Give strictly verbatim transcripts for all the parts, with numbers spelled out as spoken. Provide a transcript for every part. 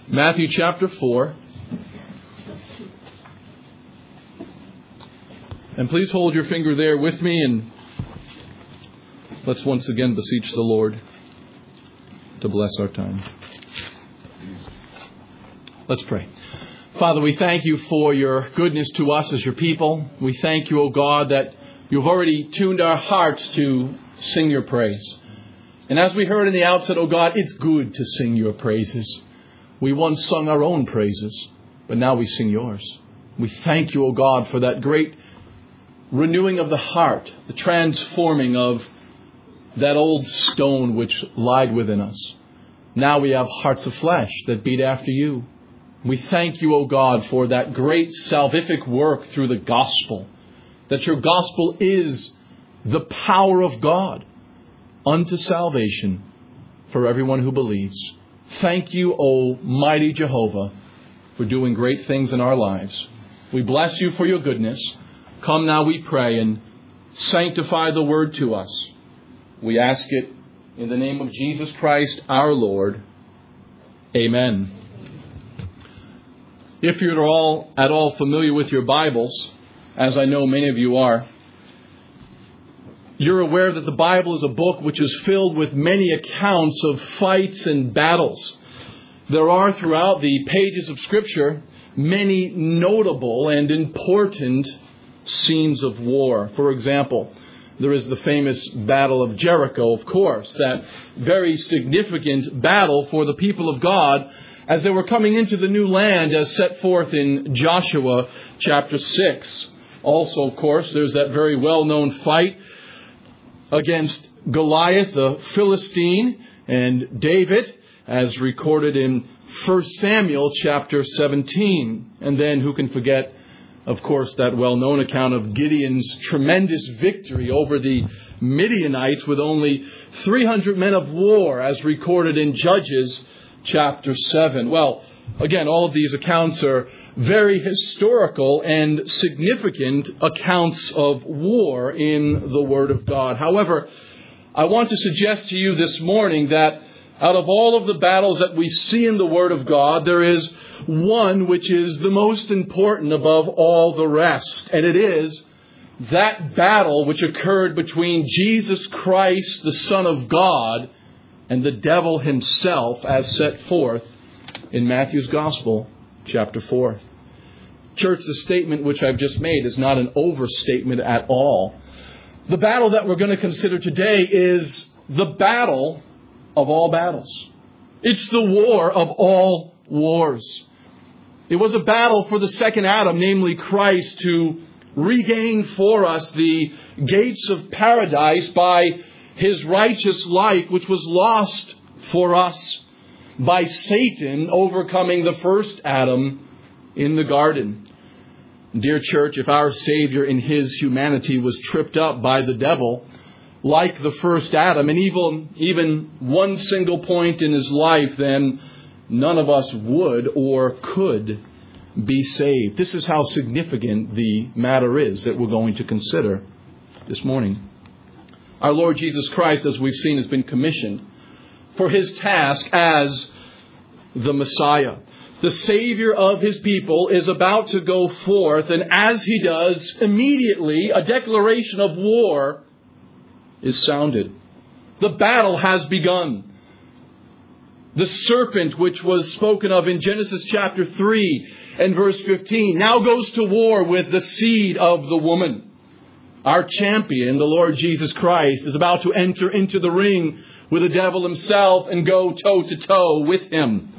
Matthew chapter four. And please hold your finger there with me, and let's once again beseech the Lord to bless our time. Let's pray. Father, we thank you for your goodness to us as your people. We thank you, O God, that you've already tuned our hearts to sing your praise. And as we heard in the outset, O God, it's good to sing your praises. We once sung our own praises, but now we sing yours. We thank you, O God, for that great renewing of the heart, the transforming of that old stone which lied within us. Now we have hearts of flesh that beat after you. We thank you, O God, for that great salvific work through the gospel, that your gospel is the power of God unto salvation for everyone who believes. Thank you, O mighty Jehovah, for doing great things in our lives. We bless you for your goodness. Come now, we pray, and sanctify the word to us. We ask it in the name of Jesus Christ, our Lord. Amen. If you're all at all familiar with your Bibles, as I know many of you are, you're aware that the Bible is a book which is filled with many accounts of fights and battles. There are throughout the pages of Scripture many notable and important scenes of war. For example, there is the famous Battle of Jericho, of course, that very significant battle for the people of God as they were coming into the new land as set forth in Joshua chapter six. Also, of course, there's that very well-known fight against Goliath, the Philistine, and David, as recorded in First Samuel chapter seventeen. And then who can forget, of course, that well-known account of Gideon's tremendous victory over the Midianites with only three hundred men of war, as recorded in Judges chapter seven. Well, again, all of these accounts are very historical and significant accounts of war in the Word of God. However, I want to suggest to you this morning that out of all of the battles that we see in the Word of God, there is one which is the most important above all the rest. And it is that battle which occurred between Jesus Christ, the Son of God, and the devil himself, as set forth in Matthew's Gospel, chapter four. Church, the statement which I've just made is not an overstatement at all. The battle that we're going to consider today is the battle of all battles. It's the war of all wars. It was a battle for the second Adam, namely Christ, to regain for us the gates of paradise by his righteous life, which was lost for us by Satan overcoming the first Adam in the garden. Dear church, if our Savior in his humanity was tripped up by the devil, like the first Adam, and even, even one single point in his life, then none of us would or could be saved. This is how significant the matter is that we're going to consider this morning. Our Lord Jesus Christ, as we've seen, has been commissioned for his task as the Messiah. The Savior of his people is about to go forth, and as he does, immediately a declaration of war is sounded. The battle has begun. The serpent, which was spoken of in Genesis chapter three and verse fifteen, now goes to war with the seed of the woman. Our champion, the Lord Jesus Christ, is about to enter into the ring with the devil himself and go toe-to-toe with him.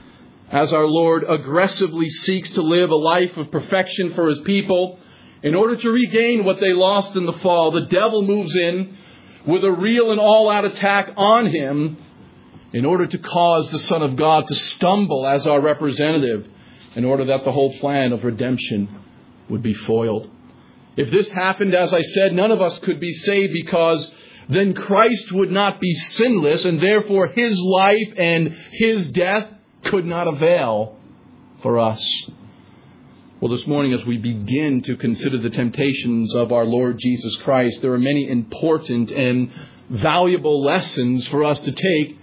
As our Lord aggressively seeks to live a life of perfection for his people, in order to regain what they lost in the fall, the devil moves in with a real and all-out attack on him in order to cause the Son of God to stumble as our representative, in order that the whole plan of redemption would be foiled. If this happened, as I said, none of us could be saved, because then Christ would not be sinless, and therefore his life and his death could not avail for us. Well, this morning, as we begin to consider the temptations of our Lord Jesus Christ, there are many important and valuable lessons for us to take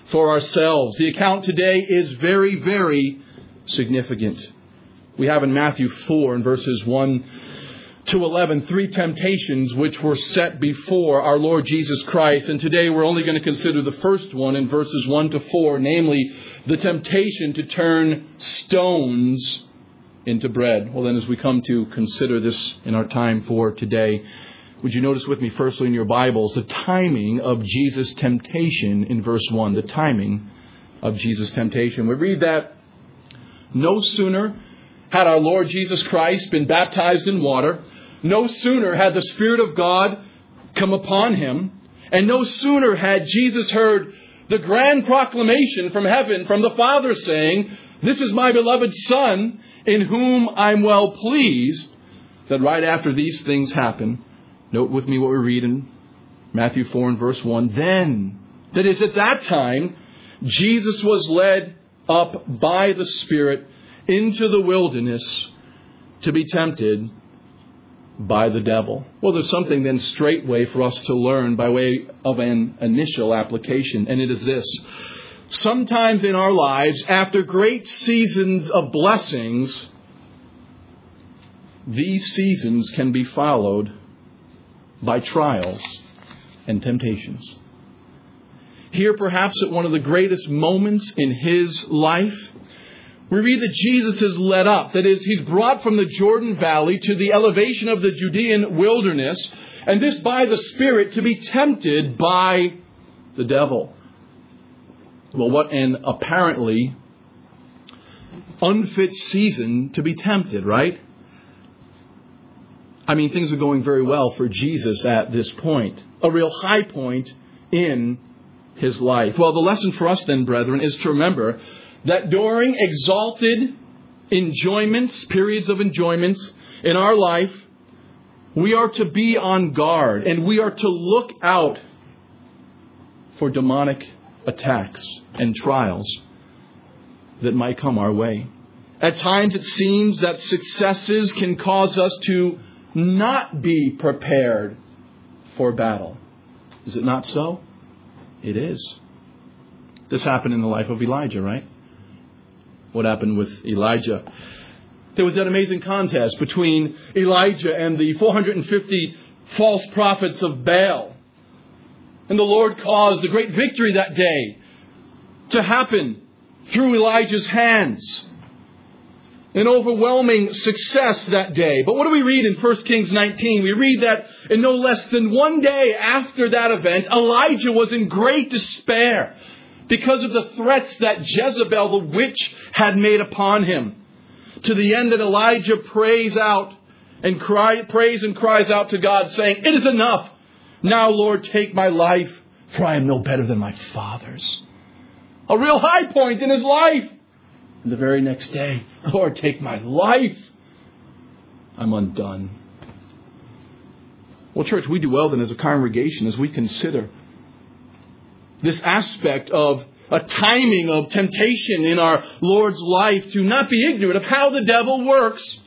for ourselves. The account today is very, very significant. We have in Matthew four and verses one to eleven, three temptations which were set before our Lord Jesus Christ. And today we're only going to consider the first one in verses one to four, namely the temptation to turn stones into bread. Well, then, as we come to consider this in our time for today, would you notice with me firstly in your Bibles the timing of Jesus' temptation in verse one, the timing of Jesus' temptation. We read that no sooner had our Lord Jesus Christ been baptized in water, no sooner had the Spirit of God come upon him, and no sooner had Jesus heard the grand proclamation from heaven, from the Father saying, "This is my beloved Son, in whom I'm well pleased," that right after these things happen, note with me what we read in Matthew four and verse one, then, that is at that time, Jesus was led up by the Spirit into the wilderness to be tempted by the devil. Well, there's something then straightway for us to learn by way of an initial application, and it is this. Sometimes in our lives, after great seasons of blessings, these seasons can be followed by trials and temptations. Here, perhaps at one of the greatest moments in his life, we read that Jesus is led up. That is, he's brought from the Jordan Valley to the elevation of the Judean wilderness, and this by the Spirit to be tempted by the devil. Well, what an apparently unfit season to be tempted, right? I mean, things are going very well for Jesus at this point. A real high point in his life. Well, the lesson for us then, brethren, is to remember that during exalted enjoyments, periods of enjoyments in our life, we are to be on guard and we are to look out for demonic attacks and trials that might come our way. At times it seems that successes can cause us to not be prepared for battle. Is it not so? It is. This happened in the life of Elijah, right? What happened with Elijah? There was that amazing contest between Elijah and the four hundred fifty false prophets of Baal. And the Lord caused a great victory that day to happen through Elijah's hands. An overwhelming success that day. But what do we read in First Kings nineteen? We read that in no less than one day after that event, Elijah was in great despair because of the threats that Jezebel, the witch, had made upon him. To the end that Elijah prays out and cry, prays and cries out to God, saying, "It is enough. Now, Lord, take my life, for I am no better than my fathers." A real high point in his life. And the very next day, "Lord, take my life. I'm undone." Well, church, we do well then as a congregation as we consider this aspect of a timing of temptation in our Lord's life, to not be ignorant of how the devil works.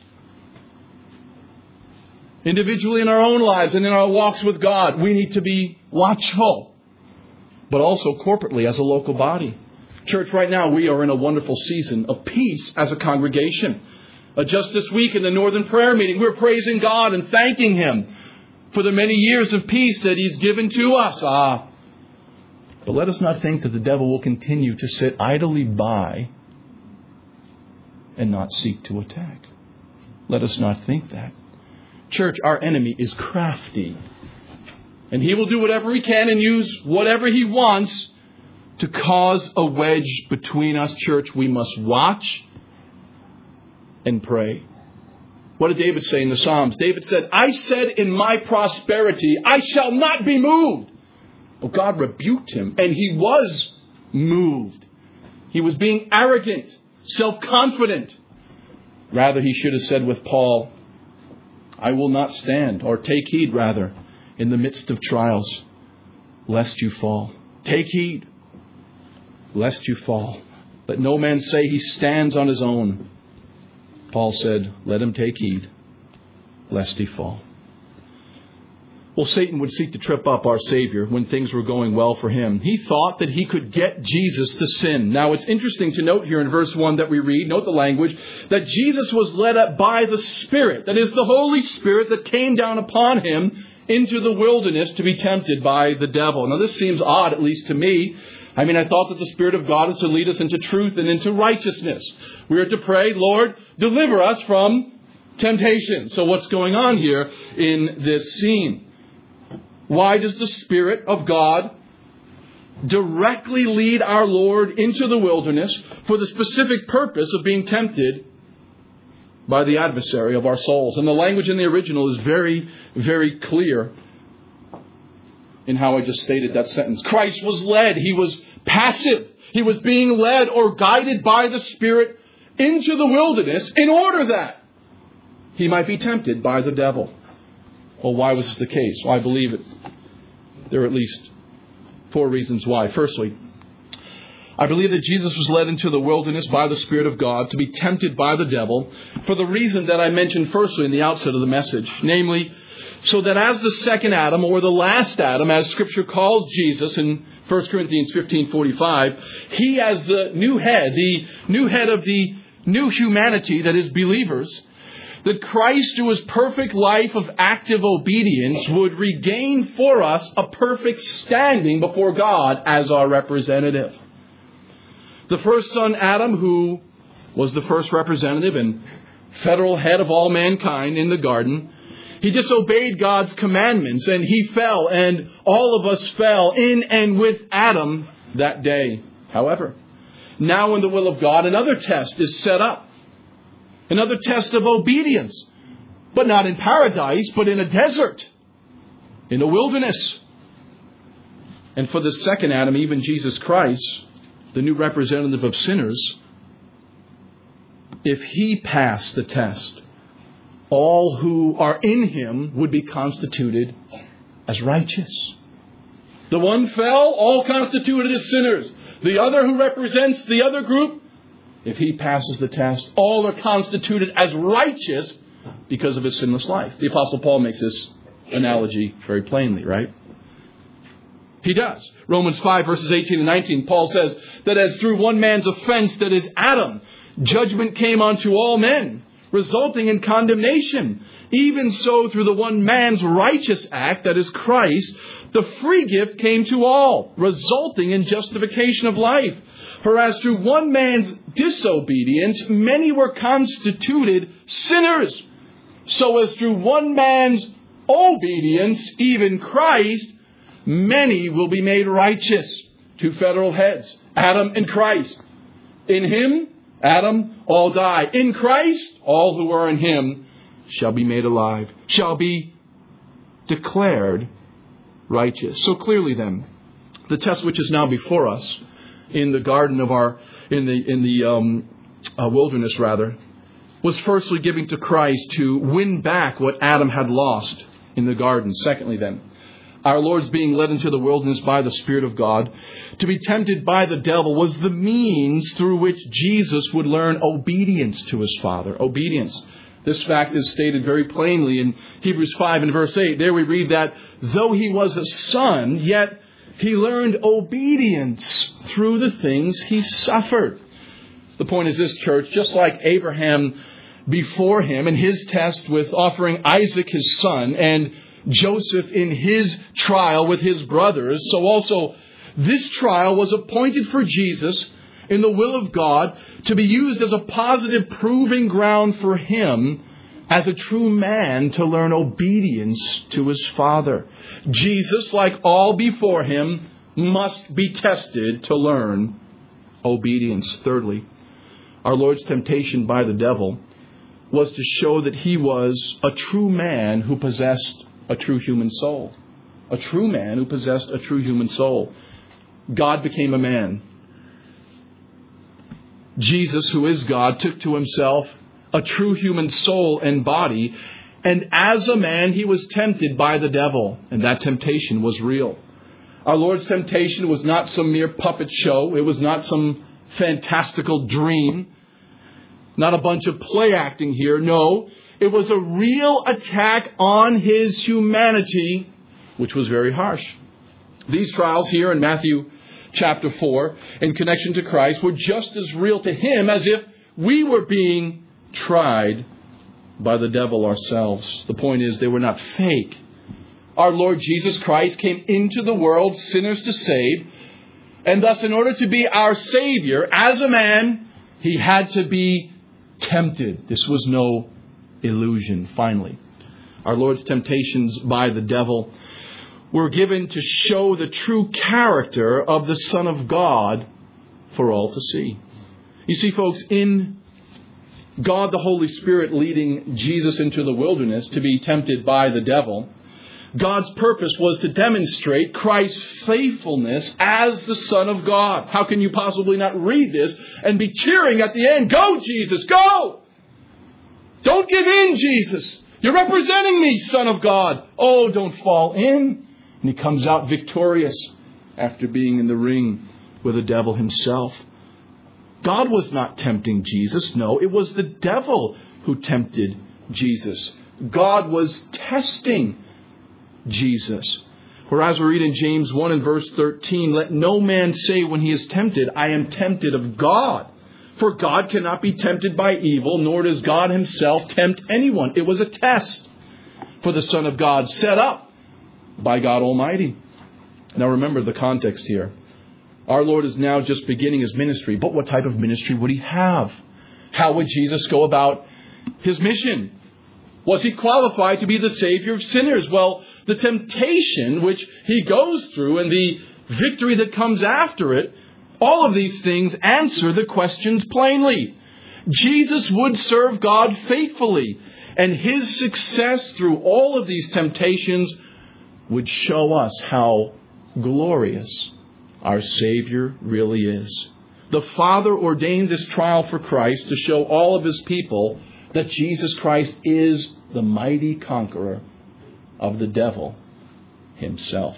Individually in our own lives and in our walks with God, we need to be watchful, but also corporately as a local body. Church, right now we are in a wonderful season of peace as a congregation. Uh, just this week in the Northern Prayer Meeting, we're praising God and thanking Him for the many years of peace that He's given to us. Ah, but let us not think that the devil will continue to sit idly by and not seek to attack. Let us not think that. Church, our enemy is crafty. And he will do whatever he can and use whatever he wants to cause a wedge between us. Church, we must watch and pray. What did David say in the Psalms? David said, "I said in my prosperity, I shall not be moved." Well, God rebuked him, and he was moved. He was being arrogant, self-confident. Rather, he should have said with Paul, "I will not stand," or take heed, rather, in the midst of trials, lest you fall. Take heed, lest you fall. Let no man say he stands on his own. Paul said, let him take heed, lest he fall. Well, Satan would seek to trip up our Savior when things were going well for him. He thought that he could get Jesus to sin. Now, it's interesting to note here in verse one that we read, note the language, that Jesus was led up by the Spirit. That is the Holy Spirit that came down upon him into the wilderness to be tempted by the devil. Now, this seems odd, at least to me. I mean, I thought that the Spirit of God is to lead us into truth and into righteousness. We are to pray, Lord, deliver us from temptation. So what's going on here in this scene? Why does the Spirit of God directly lead our Lord into the wilderness for the specific purpose of being tempted by the adversary of our souls? And the language in the original is very, very clear in how I just stated that sentence. Christ was led. He was passive. He was being led or guided by the Spirit into the wilderness in order that he might be tempted by the devil. Well, why was this the case? Well, I believe it. There are at least four reasons why. Firstly, I believe that Jesus was led into the wilderness by the Spirit of God to be tempted by the devil for the reason that I mentioned firstly in the outset of the message. Namely, so that as the second Adam, or the last Adam, as Scripture calls Jesus in First Corinthians fifteen forty-five, he as the new head, the new head of the new humanity that is believers, that Christ, through his perfect life of active obedience, would regain for us a perfect standing before God as our representative. The first son, Adam, who was the first representative and federal head of all mankind in the garden, he disobeyed God's commandments and he fell, and all of us fell in and with Adam that day. However, now in the will of God, another test is set up. Another test of obedience, but not in paradise, but in a desert, in a wilderness. And for the second Adam, even Jesus Christ, the new representative of sinners, if he passed the test, all who are in him would be constituted as righteous. The one fell, all constituted as sinners. The other who represents the other group, if he passes the test, all are constituted as righteous because of his sinless life. The Apostle Paul makes this analogy very plainly, right? He does. Romans five, verses eighteen and nineteen, Paul says that as through one man's offense, that is Adam, judgment came unto all men, resulting in condemnation. Even so, through the one man's righteous act, that is Christ, the free gift came to all, resulting in justification of life. For as through one man's disobedience, many were constituted sinners, so as through one man's obedience, even Christ, many will be made righteous. Two federal heads, Adam and Christ. In him, Adam, all die. In Christ, all who are in him shall be made alive, shall be declared righteous. So clearly then, the test which is now before us in the garden of our, in the in the um, uh, wilderness rather, was firstly giving to Christ to win back what Adam had lost in the garden. Secondly then, our Lord's being led into the wilderness by the Spirit of God to be tempted by the devil was the means through which Jesus would learn obedience to his Father. Obedience. This fact is stated very plainly in Hebrews five and verse eight. There we read that though he was a son, yet he learned obedience through the things he suffered. The point is this, church, just like Abraham before him in his test with offering Isaac his son and Joseph in his trial with his brothers, so also this trial was appointed for Jesus in the will of God to be used as a positive proving ground for him as a true man to learn obedience to his Father. Jesus, like all before him, must be tested to learn obedience. Thirdly, our Lord's temptation by the devil was to show that he was a true man who possessed a true human soul. A true man who possessed a true human soul. God became a man. Jesus, who is God, took to himself a true human soul and body, and as a man he was tempted by the devil, and that temptation was real. Our Lord's temptation was not some mere puppet show. It was not some fantastical dream. Not a bunch of play acting here. No, it was a real attack on his humanity which was very harsh. These trials here in Matthew chapter four, in connection to Christ, were just as real to him as if we were being tried by the devil ourselves. The point is, they were not fake. Our Lord Jesus Christ came into the world sinners to save, and thus in order to be our Savior, as a man, he had to be tempted. This was no illusion. Finally, our Lord's temptations by the devil were given to show the true character of the Son of God for all to see. You see, folks, in God the Holy Spirit leading Jesus into the wilderness to be tempted by the devil, God's purpose was to demonstrate Christ's faithfulness as the Son of God. How can you possibly not read this and be cheering at the end? Go, Jesus, go! Don't give in, Jesus. You're representing me, Son of God. Oh, don't fall in. And he comes out victorious after being in the ring with the devil himself. God was not tempting Jesus. No, it was the devil who tempted Jesus. God was testing Jesus. Whereas we read in James one and verse thirteen, let no man say when he is tempted, I am tempted of God. For God cannot be tempted by evil, nor does God himself tempt anyone. It was a test for the Son of God set up by God Almighty. Now remember the context here. Our Lord is now just beginning his ministry. But what type of ministry would he have? How would Jesus go about his mission? Was he qualified to be the Savior of sinners? Well, the temptation which he goes through and the victory that comes after it, all of these things answer the questions plainly. Jesus would serve God faithfully, and his success through all of these temptations would show us how glorious our Savior really is. The Father ordained this trial for Christ to show all of his people that Jesus Christ is the mighty conqueror of the devil himself.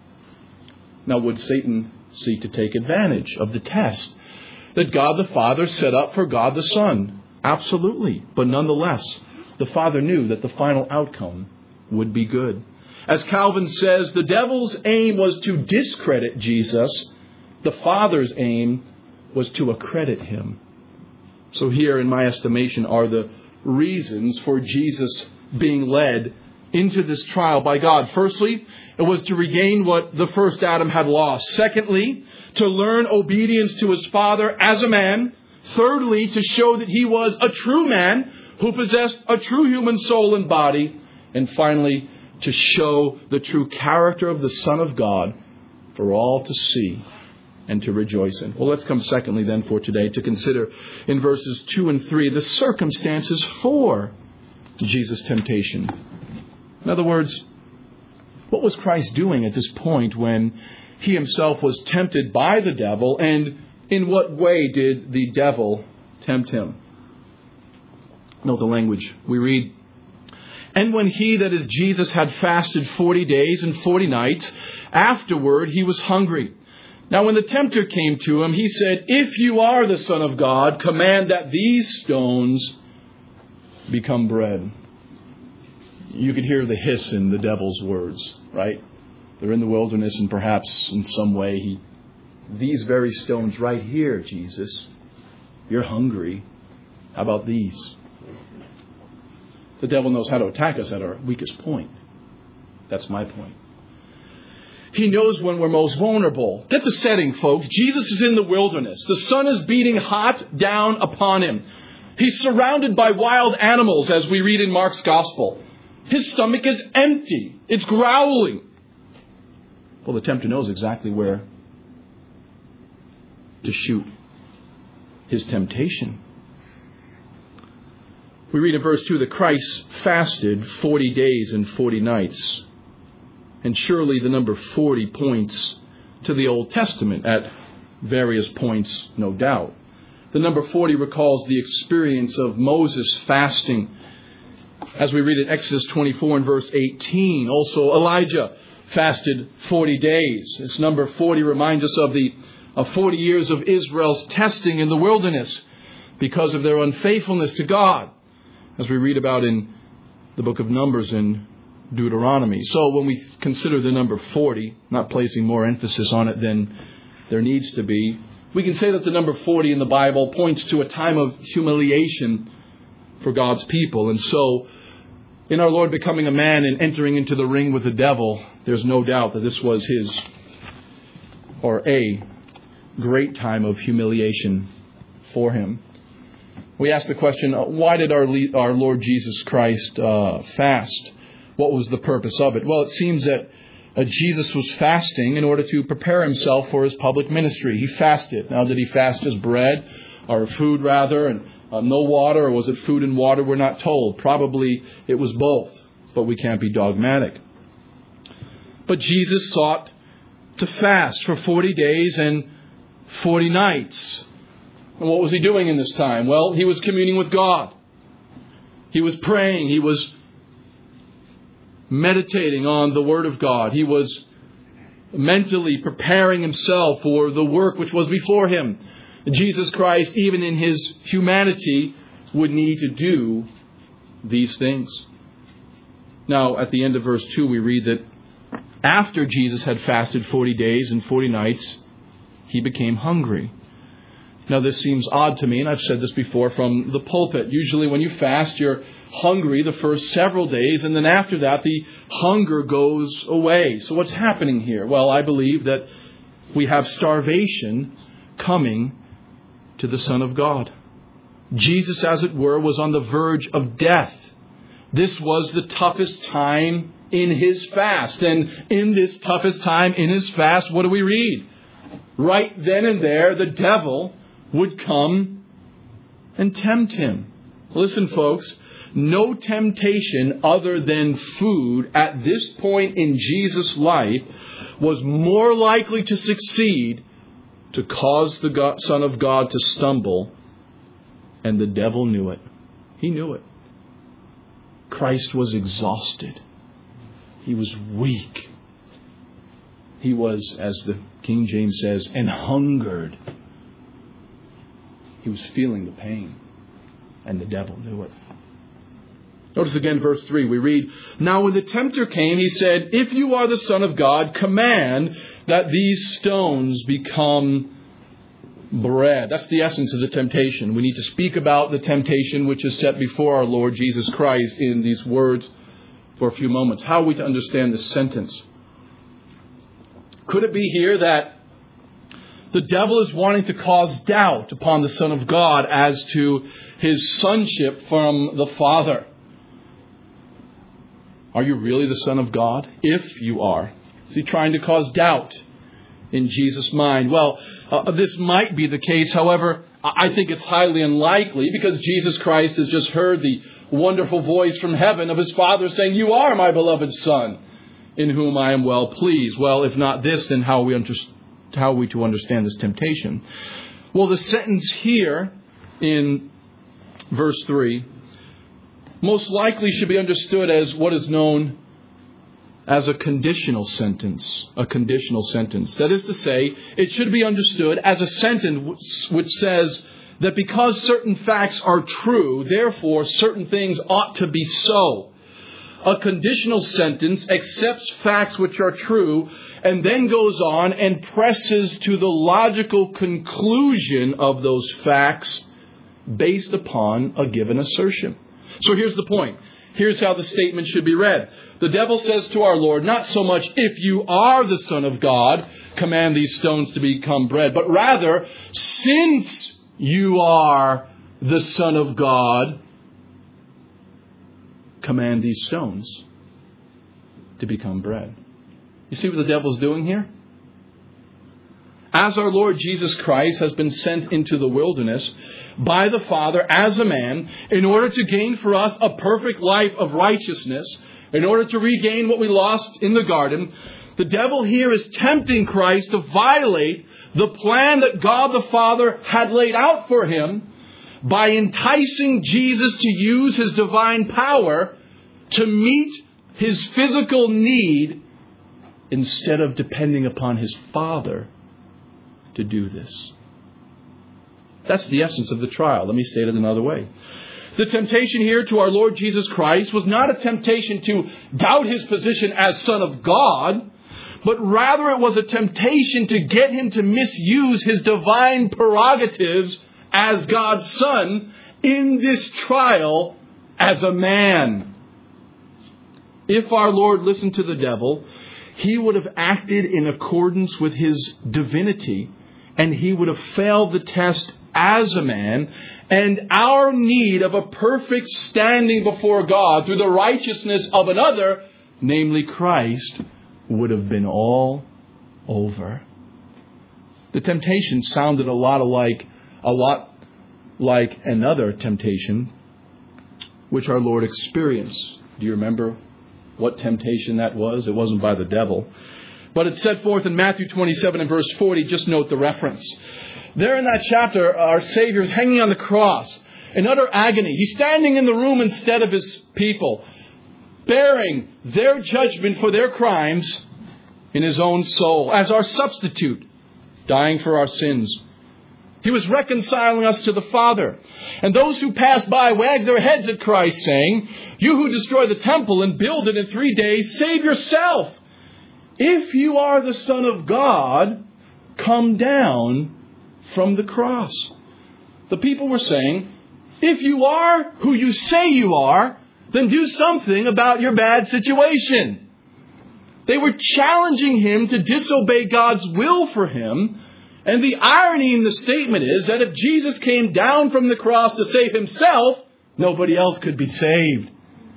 Now, would Satan seek to take advantage of the test that God the Father set up for God the Son? Absolutely. But nonetheless, the Father knew that the final outcome would be good. As Calvin says, the devil's aim was to discredit Jesus. The Father's aim was to accredit him. So here, in my estimation, are the reasons for Jesus being led into this trial by God. Firstly, it was to regain what the first Adam had lost. Secondly, to learn obedience to his Father as a man. Thirdly, to show that he was a true man who possessed a true human soul and body. And finally, to show the true character of the Son of God for all to see and to rejoice in. Well, let's come secondly then for today to consider in verses two and three the circumstances for Jesus' temptation. In other words, what was Christ doing at this point when he himself was tempted by the devil, and in what way did the devil tempt him? Note the language. We read, and when he, that is Jesus, had fasted forty days and forty nights, afterward he was hungry. Now when the tempter came to him, he said, if you are the Son of God, command that these stones become bread. You could hear the hiss in the devil's words, right? They're in the wilderness, and perhaps in some way, he, these very stones right here, Jesus, you're hungry. How about these? The devil knows how to attack us at our weakest point. That's my point. He knows when we're most vulnerable. Get the setting, folks. Jesus is in the wilderness. The sun is beating hot down upon him. He's surrounded by wild animals, as we read in Mark's Gospel. His stomach is empty. It's growling. Well, the tempter knows exactly where to shoot his temptation. We read in verse two that Christ fasted forty days and forty nights. And surely the number forty points to the Old Testament at various points, no doubt. The number forty recalls the experience of Moses fasting, as we read in Exodus twenty-four and verse eighteen. Also, Elijah fasted forty days. This number forty reminds us of the of forty years of Israel's testing in the wilderness because of their unfaithfulness to God, as we read about in the book of Numbers in Deuteronomy. So when we consider the number forty, not placing more emphasis on it than there needs to be, we can say that the number forty in the Bible points to a time of humiliation for God's people. And so, in our Lord becoming a man and entering into the ring with the devil, there's no doubt that this was his, or a, great time of humiliation for him. We ask the question, why did our our Lord Jesus Christ uh, fast? What was the purpose of it? Well, it seems that uh, Jesus was fasting in order to prepare himself for his public ministry. He fasted. Now, did he fast just bread, or food rather, and uh, no water, or was it food and water? We're not told. Probably it was both, but we can't be dogmatic. But Jesus sought to fast for forty days and forty nights. And what was he doing in this time? Well, he was communing with God. He was praying. He was meditating on the Word of God. He was mentally preparing himself for the work which was before him. Jesus Christ, even in his humanity, would need to do these things. Now, at the end of verse two, we read that after Jesus had fasted forty days and forty nights, he became hungry. Now, this seems odd to me, and I've said this before from the pulpit. Usually when you fast, you're hungry the first several days, and then after that, the hunger goes away. So what's happening here? Well, I believe that we have starvation coming to the Son of God. Jesus, as it were, was on the verge of death. This was the toughest time in his fast. And in this toughest time in his fast, what do we read? Right then and there, the devil would come and tempt him. Listen, folks, no temptation other than food at this point in Jesus' life was more likely to succeed to cause the God, Son of God to stumble, and the devil knew it. He knew it. Christ was exhausted. He was weak. He was, as the King James says, an hungered. He was feeling the pain, and the devil knew it. Notice again verse three. We read, "Now when the tempter came, he said, 'If you are the Son of God, command that these stones become bread.'" That's the essence of the temptation. We need to speak about the temptation which is set before our Lord Jesus Christ in these words for a few moments. How are we to understand this sentence? Could it be here that the devil is wanting to cause doubt upon the Son of God as to his sonship from the Father? Are you really the Son of God? If you are. Is he trying to cause doubt in Jesus' mind? Well, uh, this might be the case. However, I think it's highly unlikely, because Jesus Christ has just heard the wonderful voice from heaven of his Father saying, "You are my beloved Son, in whom I am well pleased." Well, if not this, then how are we, under- how are we to understand this temptation? Well, the sentence here in verse three most likely should be understood as what is known as a conditional sentence. A conditional sentence. That is to say, it should be understood as a sentence which says that because certain facts are true, therefore certain things ought to be so. A conditional sentence accepts facts which are true and then goes on and presses to the logical conclusion of those facts based upon a given assertion. So here's the point. Here's how the statement should be read. The devil says to our Lord, not so much, "If you are the Son of God, command these stones to become bread," but rather, "Since you are the Son of God, command these stones to become bread." You see what the devil's doing here? As our Lord Jesus Christ has been sent into the wilderness by the Father as a man in order to gain for us a perfect life of righteousness, in order to regain what we lost in the garden, the devil here is tempting Christ to violate the plan that God the Father had laid out for him by enticing Jesus to use his divine power to meet his physical need instead of depending upon his Father to do this. That's the essence of the trial. Let me state it another way. The temptation here to our Lord Jesus Christ was not a temptation to doubt his position as Son of God, but rather it was a temptation to get him to misuse his divine prerogatives as God's Son in this trial as a man. If our Lord listened to the devil, he would have acted in accordance with his divinity, and he would have failed the test as a man, and our need of a perfect standing before God through the righteousness of another, namely Christ, would have been all over. The temptation sounded a lot alike, a lot like another temptation which our Lord experienced. Do you remember what temptation that was? It wasn't by the devil. But it's set forth in Matthew twenty-seven and verse forty. Just note the reference. There in that chapter, our Savior is hanging on the cross in utter agony. He's standing in the room instead of his people, bearing their judgment for their crimes in his own soul as our substitute, dying for our sins. He was reconciling us to the Father. And those who passed by wagged their heads at Christ, saying, "You who destroy the temple and build it in three days, save yourself. If you are the Son of God, come down from the cross." The people were saying, if you are who you say you are, then do something about your bad situation. They were challenging him to disobey God's will for him. And the irony in the statement is that if Jesus came down from the cross to save himself, nobody else could be saved.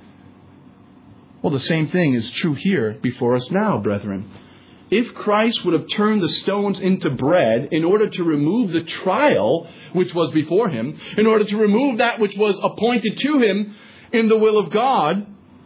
Well, the same thing is true here before us now, brethren. If Christ would have turned the stones into bread in order to remove the trial which was before him, in order to remove that which was appointed to him in the will of God,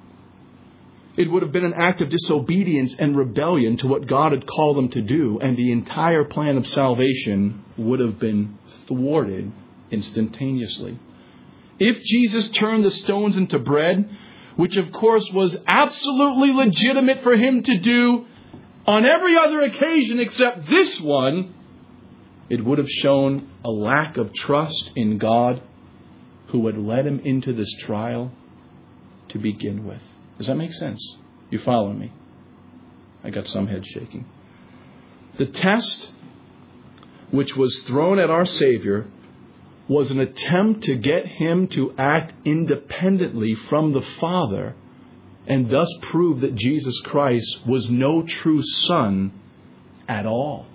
it would have been an act of disobedience and rebellion to what God had called them to do, and the entire plan of salvation would have been thwarted instantaneously. If Jesus turned the stones into bread, which of course was absolutely legitimate for him to do on every other occasion except this one, it would have shown a lack of trust in God who had led him into this trial to begin with. Does that make sense? You follow me? I got some head shaking. The test which was thrown at our Savior was an attempt to get him to act independently from the Father, and thus prove that Jesus Christ was no true Son at all.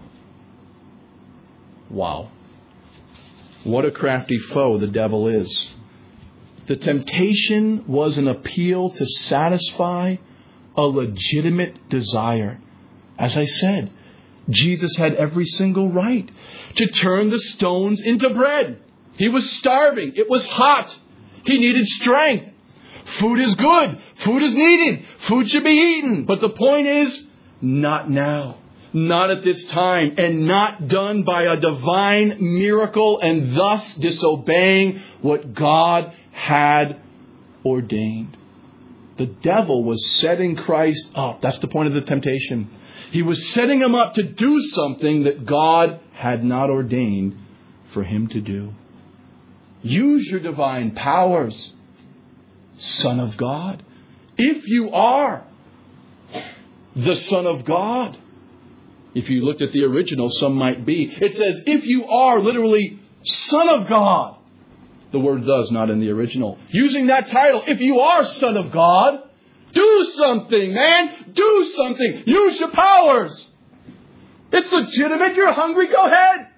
Wow. What a crafty foe the devil is. The temptation was an appeal to satisfy a legitimate desire. As I said, Jesus had every single right to turn the stones into bread. He was starving. It was hot. He needed strength. Food is good. Food is needed. Food should be eaten. But the point is, not now. Not at this time. And not done by a divine miracle, and thus disobeying what God had ordained. The devil was setting Christ up. That's the point of the temptation. He was setting him up to do something that God had not ordained for him to do. Use your divine powers, Son of God. If you are the Son of God. If you looked at the original, some might be. It says, if you are literally Son of God. The word does, not in the original. Using that title, if you are Son of God, do something, man. Do something. Use your powers. It's legitimate. You're hungry. Go ahead.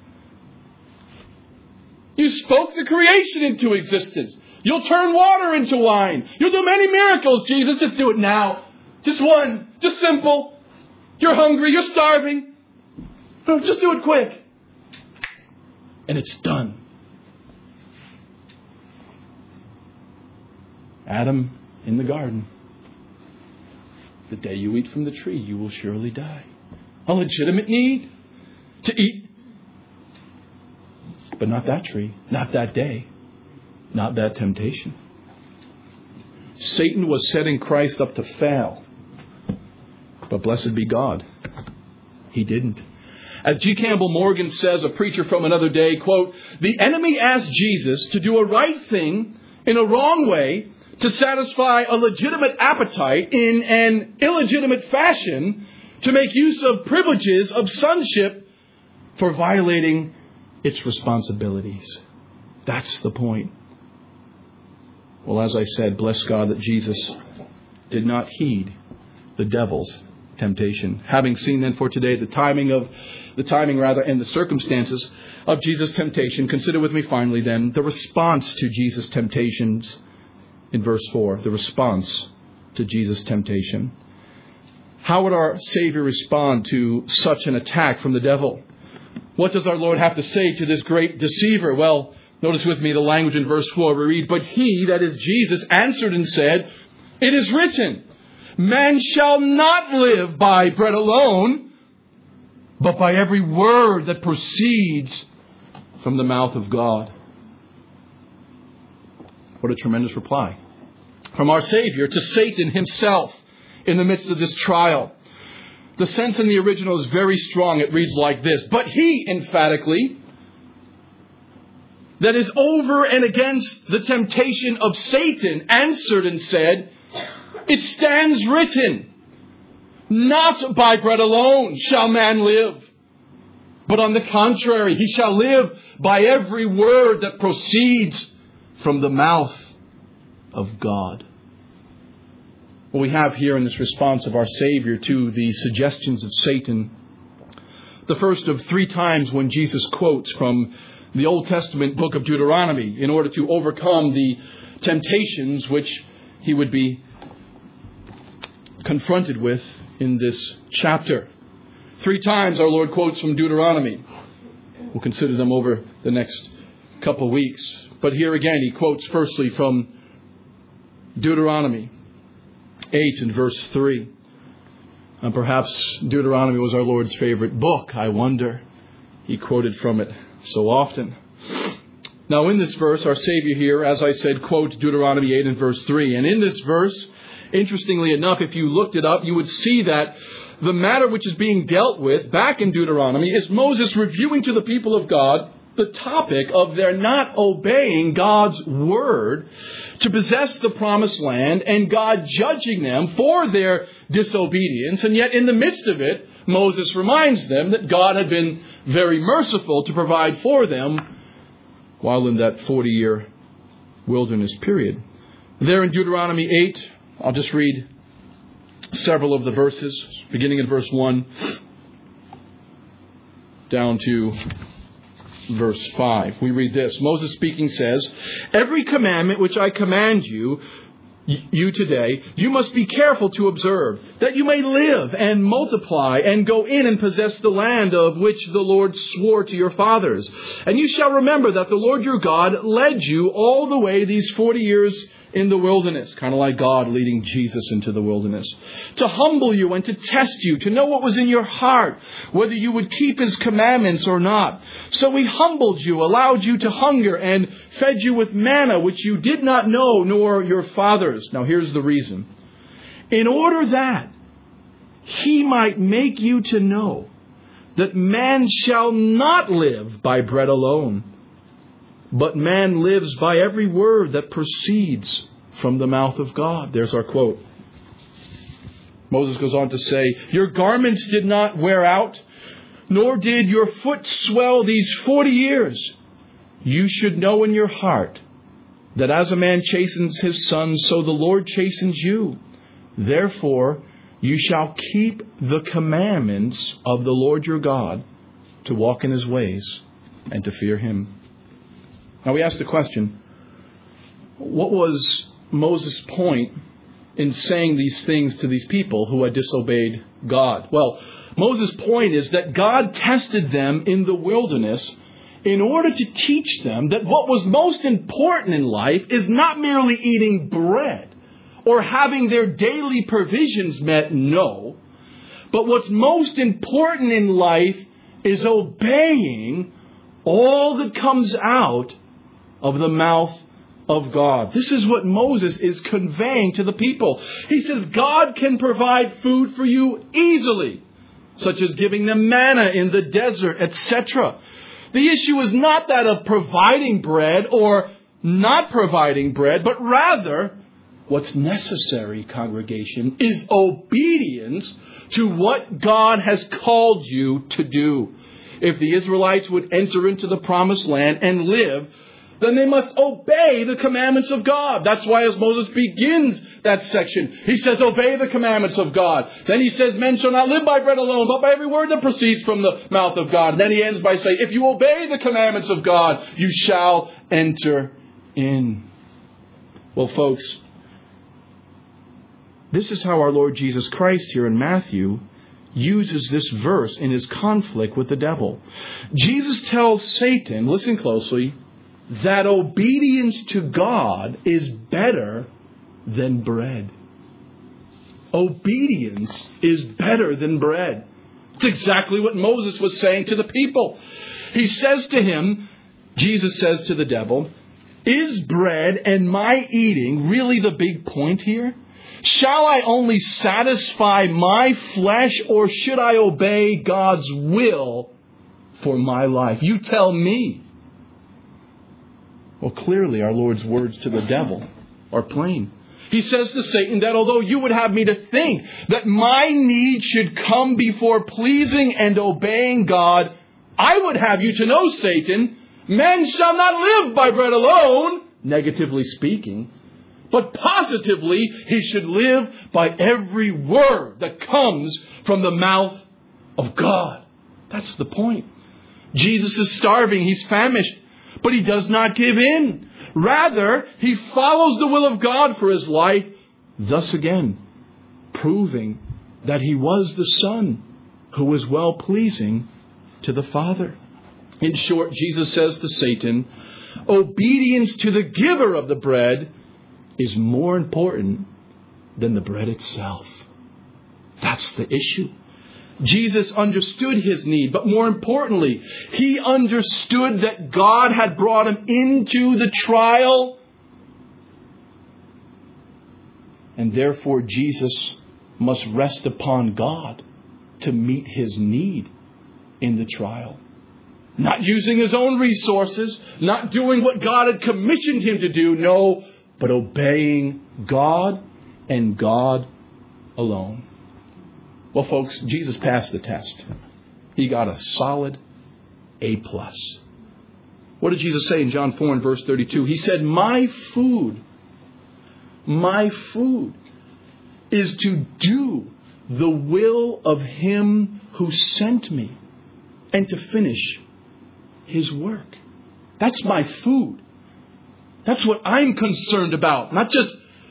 You spoke the creation into existence. You'll turn water into wine. You'll do many miracles, Jesus. Just do it now. Just one. Just simple. You're hungry. You're starving. No, just do it quick. And it's done. Adam in the garden. The day you eat from the tree, you will surely die. A legitimate need to eat. But not that tree. Not that day. Not that temptation. Satan was setting Christ up to fail. But blessed be God, he didn't. As G. Campbell Morgan says, a preacher from another day, quote, the enemy asked Jesus to do a right thing in a wrong way to satisfy a legitimate appetite in an illegitimate fashion to make use of privileges of sonship for violating its responsibilities. That's the point. Well, as I said, bless God that Jesus did not heed the devil's temptation. Having seen then for today the timing of the timing rather and the circumstances of Jesus' temptation, consider with me finally then the response to Jesus' temptations in verse four. The response to Jesus' temptation. How would our Savior respond to such an attack from the devil? What does our Lord have to say to this great deceiver? Well, notice with me the language in verse four. We read, "But he," that is Jesus, "answered and said, it is written, man shall not live by bread alone, but by every word that proceeds from the mouth of God." What a tremendous reply from our Savior to Satan himself in the midst of this trial. The sense in the original is very strong. It reads like this: "But he," emphatically, "that is over and against the temptation of Satan, answered and said, it stands written, not by bread alone shall man live, but on the contrary, he shall live by every word that proceeds from the mouth of God." What we have here in this response of our Savior to the suggestions of Satan, the first of three times when Jesus quotes from the Old Testament book of Deuteronomy in order to overcome the temptations which he would be confronted with in this chapter. Three times our Lord quotes from Deuteronomy. We'll consider them over the next couple weeks. But here again he quotes firstly from Deuteronomy eight and verse three. And perhaps Deuteronomy was our Lord's favorite book. I wonder. He quoted from it so often. Now in this verse, our Savior here, as I said, quotes Deuteronomy eight and verse three. And in this verse, interestingly enough, if you looked it up, you would see that the matter which is being dealt with back in Deuteronomy is Moses reviewing to the people of God the topic of their not obeying God's word to possess the promised land and God judging them for their disobedience. And yet in the midst of it, Moses reminds them that God had been very merciful to provide for them while in that forty-year wilderness period. There in Deuteronomy eight, I'll just read several of the verses, beginning in verse one down to verse five. We read this. Moses speaking says, "Every commandment which I command you, you today, you must be careful to observe, that you may live and multiply and go in and possess the land of which the Lord swore to your fathers. And you shall remember that the Lord your God led you all the way these forty years in the wilderness," kind of like God leading Jesus into the wilderness, "to humble you and to test you, to know what was in your heart, whether you would keep his commandments or not. So he humbled you, allowed you to hunger, and fed you with manna, which you did not know, nor your fathers." Now here's the reason. "In order that he might make you to know that man shall not live by bread alone, but man lives by every word that proceeds from the mouth of God." There's our quote. Moses goes on to say, "Your garments did not wear out, nor did your foot swell these forty years. You should know in your heart that as a man chastens his son, so the Lord chastens you. Therefore, you shall keep the commandments of the Lord your God, to walk in his ways and to fear him." Now we ask the question, what was Moses' point in saying these things to these people who had disobeyed God? Well, Moses' point is that God tested them in the wilderness in order to teach them that what was most important in life is not merely eating bread or having their daily provisions met, no. But what's most important in life is obeying all that comes out of the mouth of God. This is what Moses is conveying to the people. He says God can provide food for you easily, such as giving them manna in the desert, et cetera. The issue is not that of providing bread or not providing bread, but rather what's necessary, congregation, is obedience to what God has called you to do. If the Israelites would enter into the promised land and live, then they must obey the commandments of God. That's why as Moses begins that section, he says, obey the commandments of God. Then he says, men shall not live by bread alone, but by every word that proceeds from the mouth of God. And then he ends by saying, if you obey the commandments of God, you shall enter in. Well, folks, this is how our Lord Jesus Christ here in Matthew uses this verse in his conflict with the devil. Jesus tells Satan, listen closely, that obedience to God is better than bread. Obedience is better than bread. It's exactly what Moses was saying to the people. He says to him, Jesus says to the devil, is bread and my eating really the big point here? Shall I only satisfy my flesh, or should I obey God's will for my life? You tell me. Well, clearly our Lord's words to the devil are plain. He says to Satan that although you would have me to think that my need should come before pleasing and obeying God, I would have you to know, Satan, men shall not live by bread alone, negatively speaking, but positively he should live by every word that comes from the mouth of God. That's the point. Jesus is starving. He's famished. But he does not give in. Rather, he follows the will of God for his life, thus again proving that he was the Son who was well-pleasing to the Father. In short, Jesus says to Satan, obedience to the giver of the bread is more important than the bread itself. That's the issue. Jesus understood his need, but more importantly, he understood that God had brought him into the trial. And therefore, Jesus must rest upon God to meet his need in the trial. Not using his own resources, not doing what God had commissioned him to do, no, but obeying God and God alone. Well, folks, Jesus passed the test. He got a solid A plus. What did Jesus say in John four and verse thirty-two? He said, my food, my food is to do the will of him who sent me and to finish his work. That's my food. That's what I'm concerned about. Not just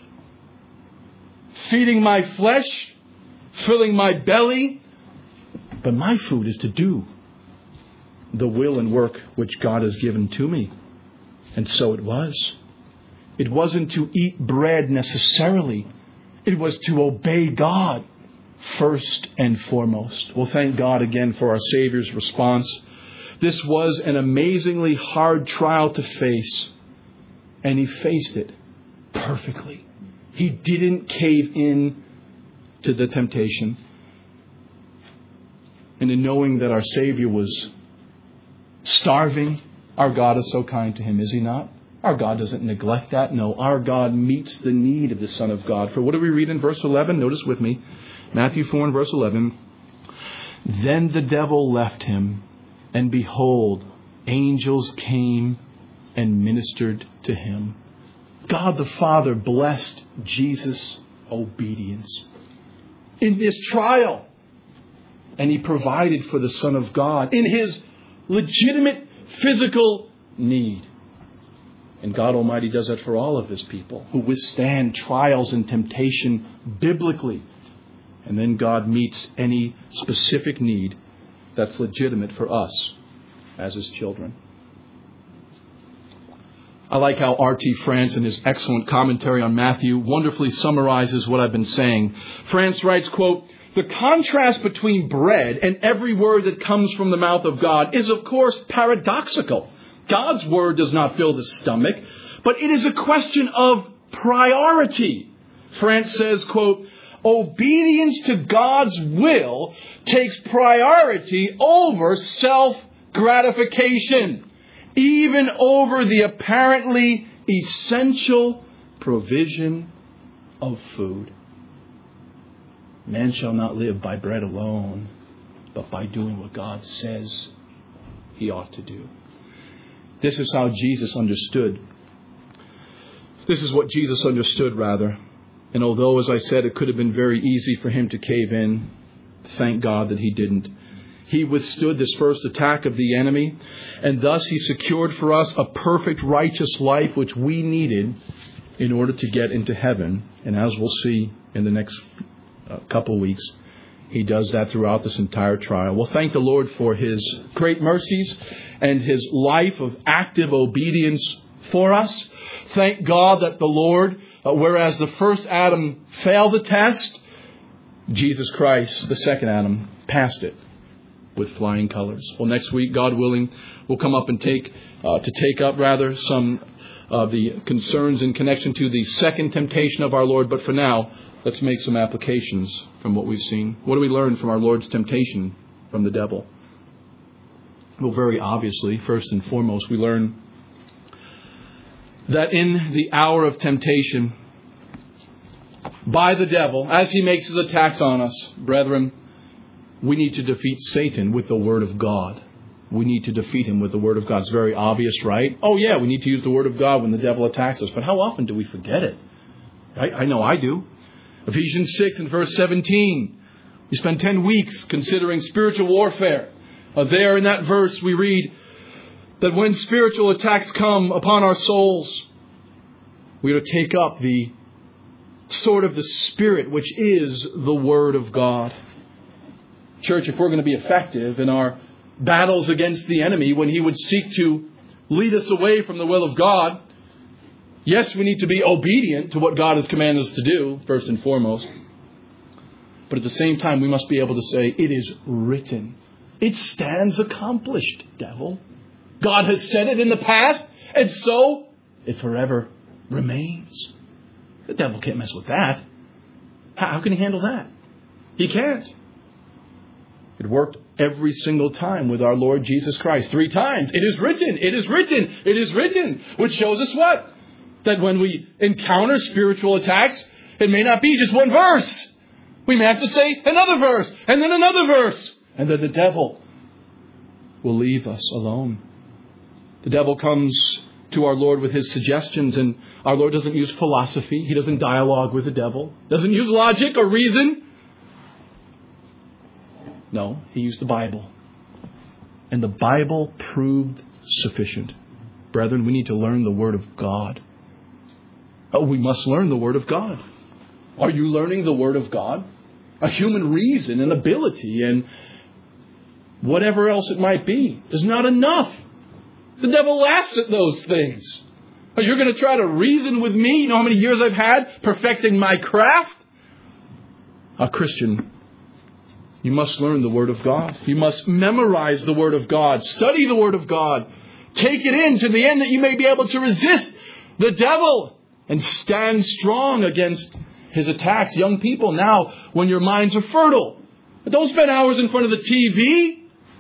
feeding my flesh, filling my belly, but my food is to do the will and work which God has given to me. And so it was. It wasn't to eat bread necessarily. It was to obey God first and foremost. Well, thank God again for our Savior's response. This was an amazingly hard trial to face, and he faced it perfectly. He didn't cave in to the temptation. And in knowing that our Savior was starving, our God is so kind to him, is he not? Our God doesn't neglect that. No, our God meets the need of the Son of God. For what do we read in verse eleven? Notice with me. Matthew four and verse eleven. Then the devil left him, and behold, angels came and ministered to him. God the Father blessed Jesus' obedience in this trial. And he provided for the Son of God in his legitimate physical need. And God Almighty does that for all of his people who withstand trials and temptation biblically. And then God meets any specific need that's legitimate for us as his children. I like how R T France, in his excellent commentary on Matthew, wonderfully summarizes what I've been saying. France writes, quote, the contrast between bread and every word that comes from the mouth of God is, of course, paradoxical. God's word does not fill the stomach, but it is a question of priority. France says, quote, obedience to God's will takes priority over self-gratification, even over the apparently essential provision of food. Man shall not live by bread alone, but by doing what God says he ought to do. This is how Jesus understood. This is what Jesus understood, rather. And although, as I said, it could have been very easy for him to cave in, thank God that he didn't. He withstood this first attack of the enemy, and thus he secured for us a perfect righteous life which we needed in order to get into heaven. And as we'll see in the next uh, couple weeks, he does that throughout this entire trial. We'll thank the Lord for his great mercies and his life of active obedience for us. Thank God that the Lord, uh, whereas the first Adam failed the test, Jesus Christ, the second Adam, passed it with flying colors. Well, next week, God willing, we'll come up and take uh, to take up rather some of the concerns in connection to the second temptation of our Lord. But for now, let's make some applications from what we've seen. What do we learn from our Lord's temptation from the devil? Well, very obviously, first and foremost, we learn that in the hour of temptation by the devil, as he makes his attacks on us, brethren, we need to defeat Satan with the Word of God. We need to defeat him with the Word of God. It's very obvious, right? Oh, yeah, we need to use the Word of God when the devil attacks us. But how often do we forget it? Right? I know I do. Ephesians six and verse seventeen. We spend ten weeks considering spiritual warfare. Uh, there in that verse we read that when spiritual attacks come upon our souls, we are to take up the sword of the Spirit, which is the Word of God. Church, if we're going to be effective in our battles against the enemy when he would seek to lead us away from the will of God, yes, we need to be obedient to what God has commanded us to do, first and foremost. But at the same time, we must be able to say, it is written. It stands accomplished, devil. God has said it in the past, and so it forever remains. The devil can't mess with that. How can he handle that? He can't. It worked every single time with our Lord Jesus Christ. Three times. It is written. It is written. It is written. Which shows us what? That when we encounter spiritual attacks, it may not be just one verse. We may have to say another verse, and then another verse. And then the devil will leave us alone. The devil comes to our Lord with his suggestions, and our Lord doesn't use philosophy. He doesn't dialogue with the devil. Doesn't use logic or reason. No, he used the Bible. And the Bible proved sufficient. Brethren, we need to learn the Word of God. Oh, we must learn the Word of God. Are you learning the Word of God? A human reason and ability and whatever else it might be is not enough. The devil laughs at those things. Oh, you're going to try to reason with me? You know how many years I've had perfecting my craft? A Christian, you must learn the Word of God. You must memorize the Word of God. Study the Word of God. Take it in to the end that you may be able to resist the devil and stand strong against his attacks. Young people, now, when your minds are fertile, don't spend hours in front of the T V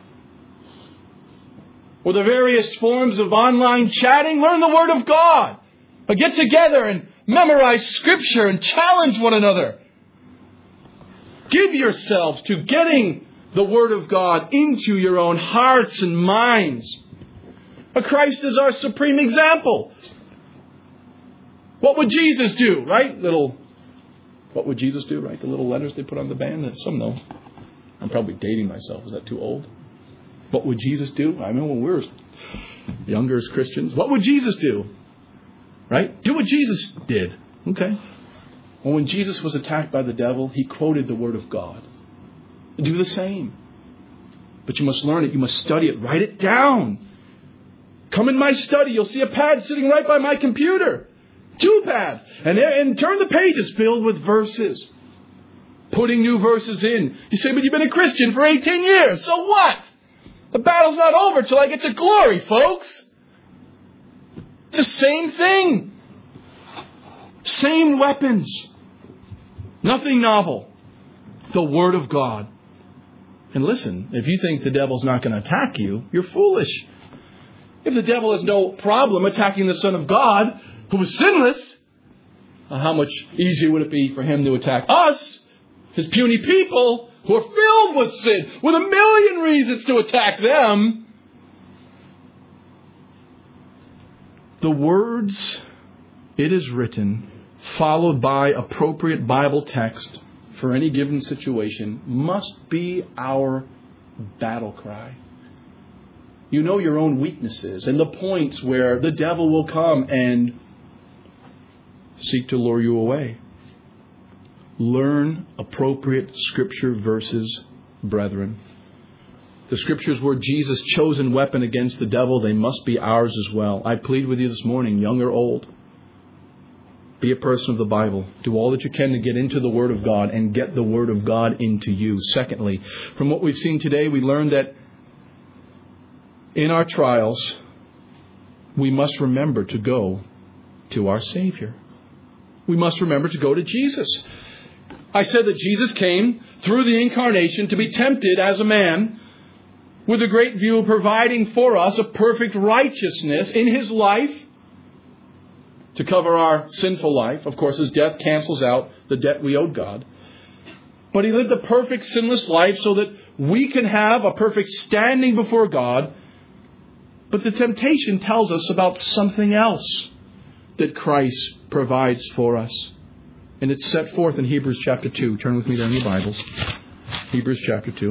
or the various forms of online chatting. Learn the Word of God. But get together and memorize Scripture and challenge one another. Give yourselves to getting the Word of God into your own hearts and minds. But Christ is our supreme example. What would Jesus do, right? Little, what would Jesus do, right? The little letters they put on the band. Some know. I'm probably dating myself. Is that too old? What would Jesus do? I remember when we were younger as Christians. What would Jesus do? Right? Do what Jesus did. Okay. Well, when Jesus was attacked by the devil, he quoted the Word of God. Do the same. But you must learn it. You must study it. Write it down. Come in my study. You'll see a pad sitting right by my computer. Two pads. And, and turn the pages filled with verses. Putting new verses in. You say, but you've been a Christian for eighteen years. So what? The battle's not over till I get to glory, folks. It's the same thing. Same weapons. Nothing novel. The Word of God. And listen, if you think the devil's not going to attack you, you're foolish. If the devil has no problem attacking the Son of God, who was sinless, how much easier would it be for him to attack us, his puny people, who are filled with sin, with a million reasons to attack them? The words, "It is written," followed by appropriate Bible text for any given situation, must be our battle cry. You know your own weaknesses and the points where the devil will come and seek to lure you away. Learn appropriate Scripture verses, brethren. The Scriptures were Jesus' chosen weapon against the devil. They must be ours as well. I plead with you this morning, young or old, be a person of the Bible. Do all that you can to get into the Word of God and get the Word of God into you. Secondly, from what we've seen today, we learned that in our trials, we must remember to go to our Savior. We must remember to go to Jesus. I said that Jesus came through the incarnation to be tempted as a man, with a great view of providing for us a perfect righteousness in His life to cover our sinful life. Of course, His death cancels out the debt we owed God. But He lived a perfect sinless life so that we can have a perfect standing before God. But the temptation tells us about something else that Christ provides for us. And it's set forth in Hebrews chapter two. Turn with me there in your Bibles. Hebrews chapter two.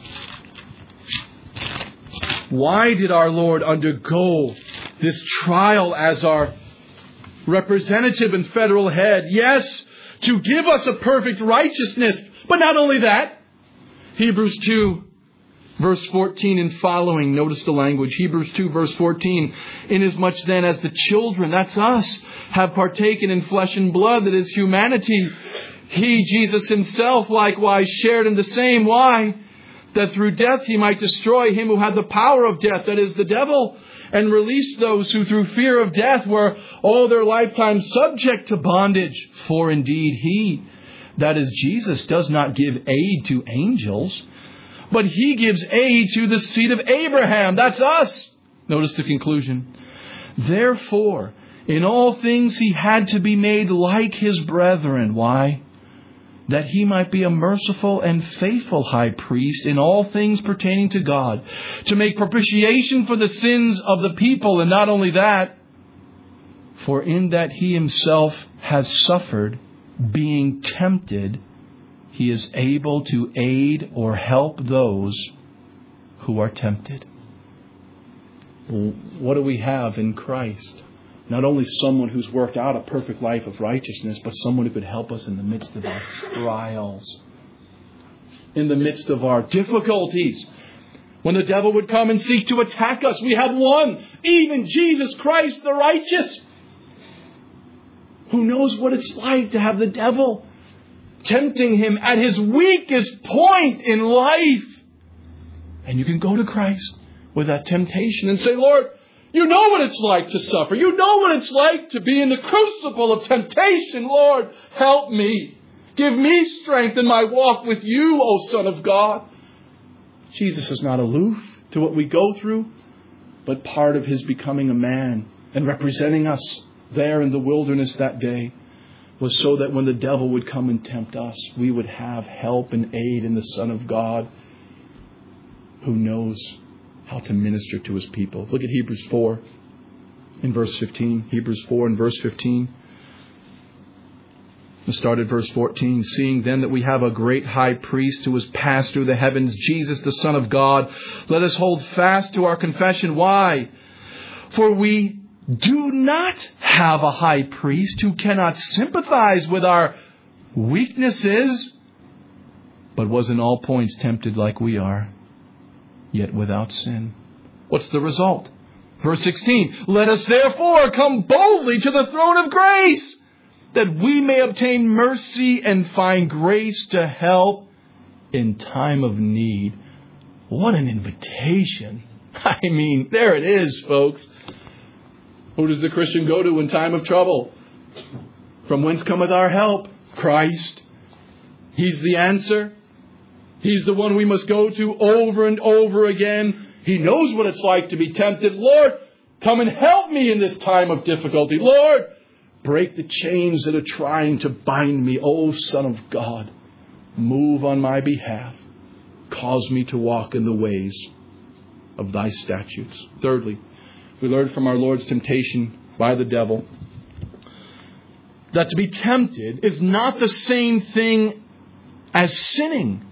Why did our Lord undergo this trial as our representative and federal head? Yes, to give us a perfect righteousness. But not only that. Hebrews two, verse fourteen and following. Notice the language. Hebrews two, verse fourteen. Inasmuch then as the children, that's us, have partaken in flesh and blood, that is humanity, He, Jesus Himself, likewise shared in the same. Why? That through death He might destroy him who had the power of death, that is the devil, and release those who through fear of death were all their lifetime subject to bondage. For indeed He, that is Jesus, does not give aid to angels, but He gives aid to the seed of Abraham. That's us. Notice the conclusion. Therefore, in all things He had to be made like His brethren. Why? That He might be a merciful and faithful high priest in all things pertaining to God, to make propitiation for the sins of the people. And not only that, for in that He Himself has suffered, being tempted, He is able to aid or help those who are tempted. What do we have in Christ? Not only someone who's worked out a perfect life of righteousness, but someone who could help us in the midst of our trials, in the midst of our difficulties. When the devil would come and seek to attack us, we have one, even Jesus Christ the righteous, who knows what it's like to have the devil tempting him at his weakest point in life. And you can go to Christ with that temptation and say, Lord, you know what it's like to suffer. You know what it's like to be in the crucible of temptation. Lord, help me. Give me strength in my walk with you, O Son of God. Jesus is not aloof to what we go through, but part of His becoming a man and representing us there in the wilderness that day was so that when the devil would come and tempt us, we would have help and aid in the Son of God who knows how to minister to His people. Look at Hebrews four in verse fifteen. Hebrews four in verse fifteen. Let's start at verse fourteen. Seeing then that we have a great high priest who has passed through the heavens, Jesus the Son of God, let us hold fast to our confession. Why? For we do not have a high priest who cannot sympathize with our weaknesses, but was in all points tempted like we are, yet without sin. What's the result? Verse sixteen. Let us therefore come boldly to the throne of grace, that we may obtain mercy and find grace to help in time of need. What an invitation. I mean, there it is, folks. Who does the Christian go to in time of trouble? From whence cometh our help? Christ. He's the answer. He's the one we must go to over and over again. He knows what it's like to be tempted. Lord, come and help me in this time of difficulty. Lord, Break the chains that are trying to bind me. O Son of God, move on my behalf. Cause me to walk in the ways of thy statutes. Thirdly, we learned from our Lord's temptation by the devil that to be tempted is not the same thing as sinning,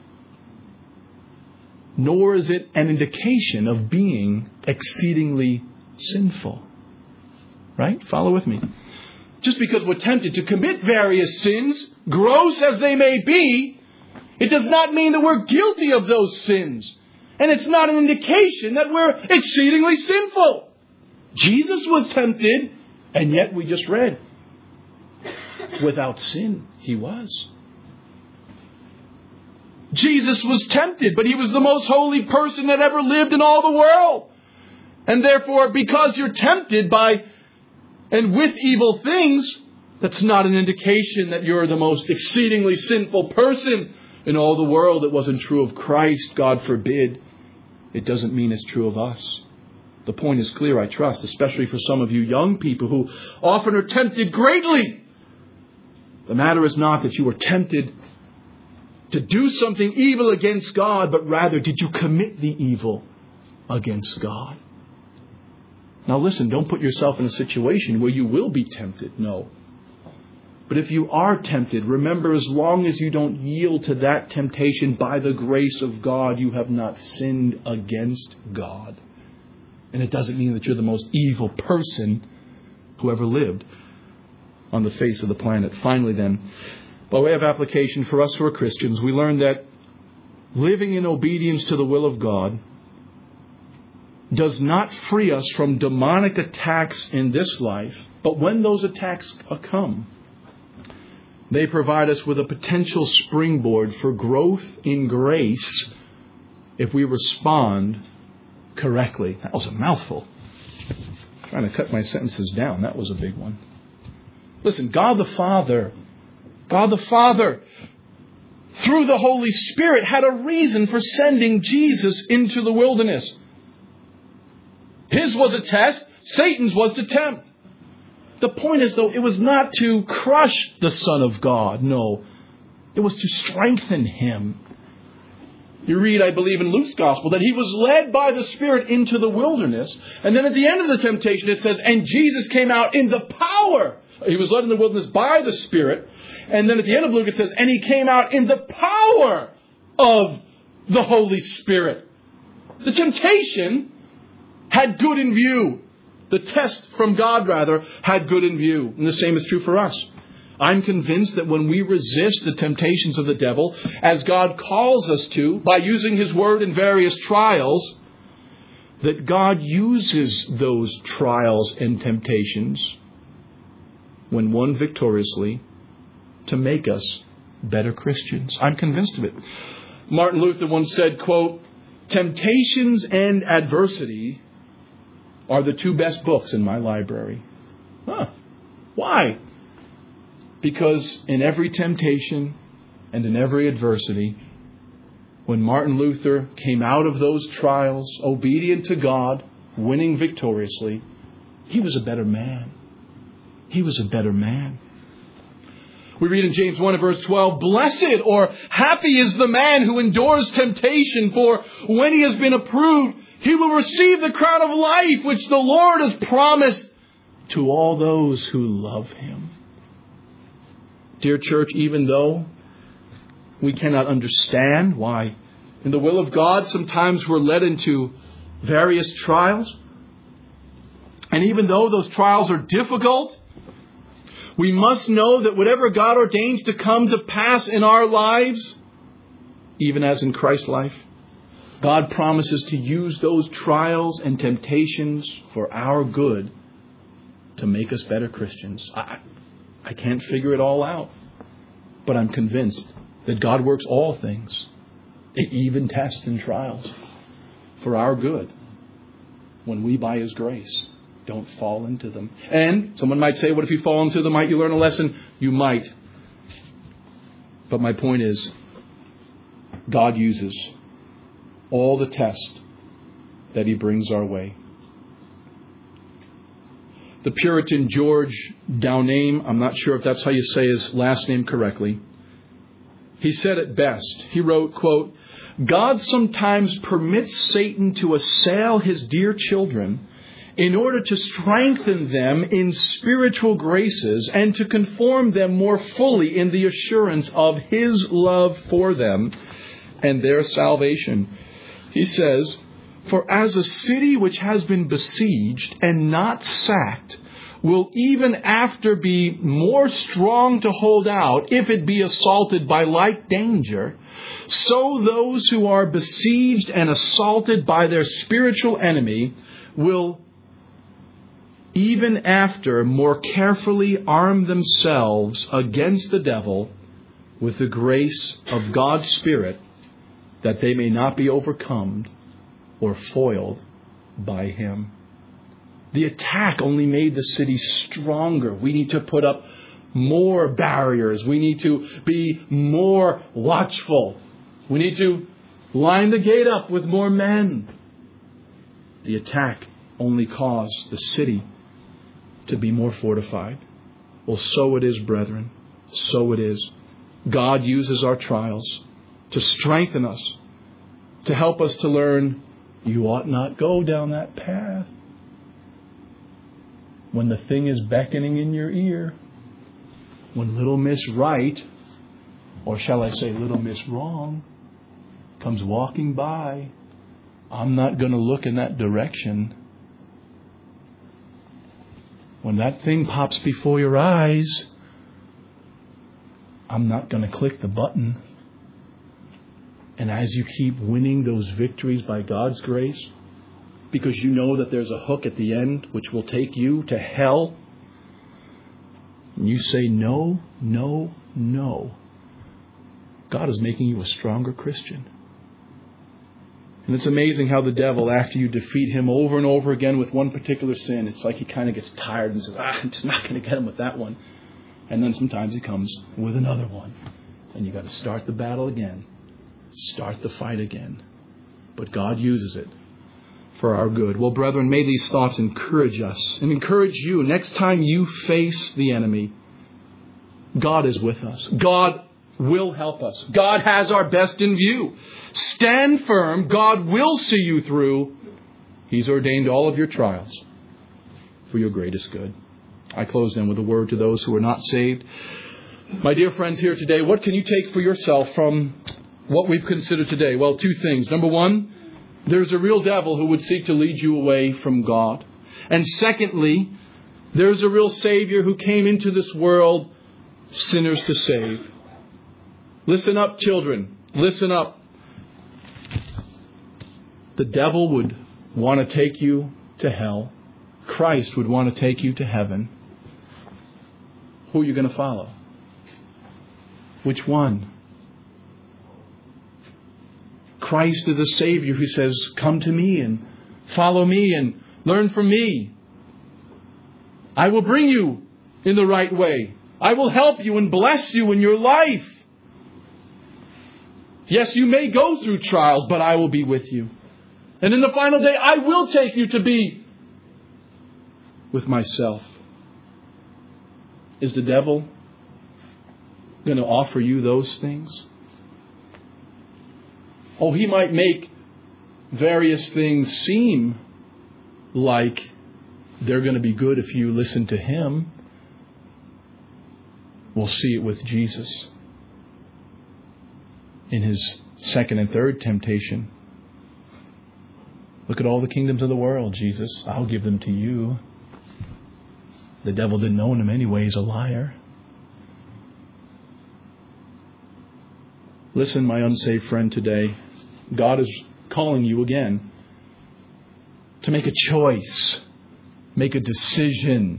nor is it an indication of being exceedingly sinful. Right? Follow with me. Just because we're tempted to commit various sins, gross as they may be, it does not mean that we're guilty of those sins. And it's not an indication that we're exceedingly sinful. Jesus was tempted, and yet we just read, without sin he was. Jesus was tempted, but he was the most holy person that ever lived in all the world. And therefore, because you're tempted by and with evil things, that's not an indication that you're the most exceedingly sinful person in all the world. It wasn't true of Christ, God forbid. It doesn't mean it's true of us. The point is clear, I trust, especially for some of you young people who often are tempted greatly. The matter is not that you were tempted to do something evil against God, but rather, did you commit the evil against God? Now listen, don't put yourself in a situation where you will be tempted. No. But if you are tempted, remember, as long as you don't yield to that temptation by the grace of God, you have not sinned against God. And it doesn't mean that you're the most evil person who ever lived on the face of the planet. Finally then, by way of application for us who are Christians, we learn that living in obedience to the will of God does not free us from demonic attacks in this life, but when those attacks come, they provide us with a potential springboard for growth in grace if we respond correctly. That was a mouthful. I'm trying to cut my sentences down. That was a big one. Listen, God the Father, God the Father, through the Holy Spirit, had a reason for sending Jesus into the wilderness. His was a test. Satan's was to tempt. The point is, though, it was not to crush the Son of God. No. It was to strengthen him. You read, I believe, in Luke's Gospel that he was led by the Spirit into the wilderness. And then at the end of the temptation, it says, and Jesus came out in the power. He was led in the wilderness by the Spirit. And then at the end of Luke, it says, and he came out in the power of the Holy Spirit. The temptation had good in view. The test from God, rather, had good in view. And the same is true for us. I'm convinced that when we resist the temptations of the devil, as God calls us to, by using his word in various trials, that God uses those trials and temptations, when won victoriously, to make us better Christians. I'm convinced of it. Martin Luther once said, quote, temptations and adversity are the two best books in my library. Huh. Why? Because in every temptation and in every adversity, when Martin Luther came out of those trials, obedient to God, winning victoriously, he was a better man. He was a better man. We read in James one and verse twelve, blessed or happy is the man who endures temptation, for when he has been approved, he will receive the crown of life which the Lord has promised to all those who love him. Dear church, even though we cannot understand why in the will of God sometimes we're led into various trials, and even though those trials are difficult, we must know that whatever God ordains to come to pass in our lives, even as in Christ's life, God promises to use those trials and temptations for our good to make us better Christians. I, I can't figure it all out, but I'm convinced that God works all things, even tests and trials, for our good when we, by his grace, don't fall into them. And someone might say, what if you fall into them? Might you learn a lesson? You might. But my point is, God uses all the tests that he brings our way. the Puritan George Downame, I'm not sure if that's how you say his last name correctly, he said it best. He wrote, quote, God sometimes permits Satan to assail his dear children in order to strengthen them in spiritual graces and to conform them more fully in the assurance of his love for them and their salvation. He says, for as a city which has been besieged and not sacked will even after be more strong to hold out if it be assaulted by like danger, so those who are besieged and assaulted by their spiritual enemy will even after more carefully arm themselves against the devil with the grace of God's Spirit, that they may not be overcome or foiled by him. The attack only made the city stronger. We need to put up more barriers. We need to be more watchful. We need to line the gate up with more men. The attack only caused the city to be more fortified. Well, so it is, brethren. So it is. God uses our trials to strengthen us, to help us to learn you ought not go down that path. When the thing is beckoning in your ear, when little Miss Right, or shall I say little Miss Wrong, comes walking by, I'm not going to look in that direction. When that thing pops before your eyes, I'm not going to click the button. And as you keep winning those victories by God's grace, because you know that there's a hook at the end which will take you to hell, and you say no, no, no, God is making you a stronger Christian. And it's amazing how the devil, after you defeat him over and over again with one particular sin, it's like he kind of gets tired and says, ah, I'm just not going to get him with that one. And then sometimes he comes with another one. And you got to start the battle again. Start the fight again. But God uses it for our good. Well, brethren, may these thoughts encourage us and encourage you. Next time you face the enemy, God is with us. God will help us. God has our best in view. Stand firm. God will see you through. He's ordained all of your trials for your greatest good. I close then with a word to those who are not saved. My dear friends here today, what can you take for yourself from what we've considered today? Well, two things. Number one, there's a real devil who would seek to lead you away from God. And secondly, there's a real Savior who came into this world sinners to save. Listen up, children. Listen up. The devil would want to take you to hell. Christ would want to take you to heaven. Who are you going to follow? Which one? Christ is a Savior who says, come to me and follow me and learn from me. I will bring you in the right way. I will help you and bless you in your life. Yes, you may go through trials, but I will be with you. And in the final day, I will take you to be with myself. Is the devil going to offer you those things? Oh, he might make various things seem like they're going to be good if you listen to him. We'll see it with Jesus in his second and third temptation. Look at all the kingdoms of the world, Jesus. I'll give them to you. The devil didn't own him anyway. He's a liar. Listen, my unsaved friend, today. God is calling you again to make a choice. Make a decision.